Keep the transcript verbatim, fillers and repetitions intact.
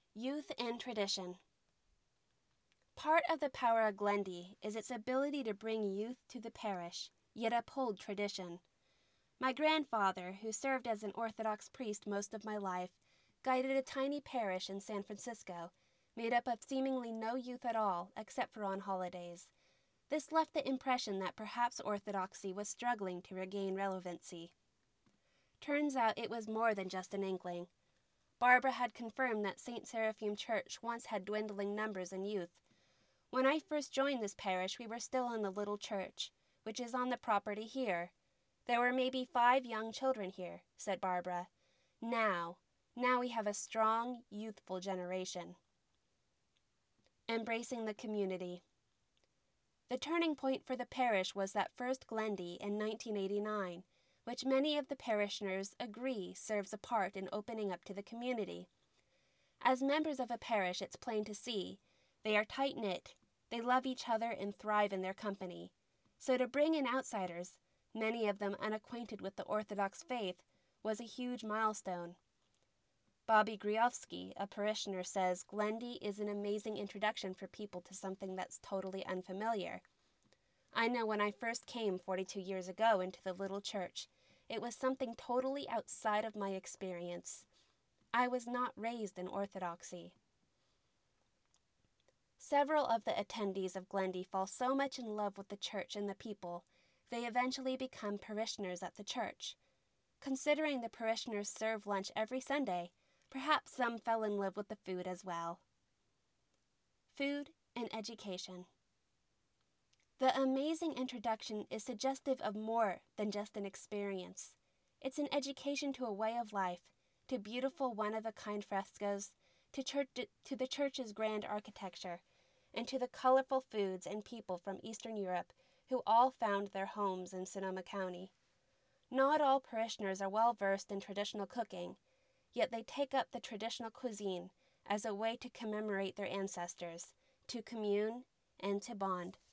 Youth and tradition. Part of the power of Glendy is its ability to bring youth to the parish, yet uphold tradition. My grandfather, who served as an Orthodox priest most of my life, guided a tiny parish in San Francisco, made up of seemingly no youth at all, except for on holidays. This left the impression that perhaps Orthodoxy was struggling to regain relevancy. Turns out it was more than just an inkling. Barbara had confirmed that Saint Seraphim Church once had dwindling numbers in youth. When I first joined this parish, we were still in the little church, which is on the property here. There were maybe five young children here, said Barbara. Now, now we have a strong, youthful generation. Embracing the community. The turning point for the parish was that first Glendy in nineteen eighty-nine, which many of the parishioners agree serves a part in opening up to the community. As members of a parish, it's plain to see, they are tight-knit, they love each other and thrive in their company. So to bring in outsiders, many of them unacquainted with the Orthodox faith, was a huge milestone. Bobby Griofsky, a parishioner, says Glendy is an amazing introduction for people to something that's totally unfamiliar. I know when I first came forty-two years ago into the little church, it was something totally outside of my experience. I was not raised in Orthodoxy. Several of the attendees of Glendy fall so much in love with the church and the people, they eventually become parishioners at the church. Considering the parishioners serve lunch every Sunday, perhaps some fell in love with the food as well. Food and education. The amazing introduction is suggestive of more than just an experience. It's an education to a way of life, to beautiful one-of-a-kind frescoes, to, church, to the church's grand architecture, and to the colorful foods and people from Eastern Europe who all found their homes in Sonoma County. Not all parishioners are well versed in traditional cooking, yet they take up the traditional cuisine as a way to commemorate their ancestors, to commune, and to bond.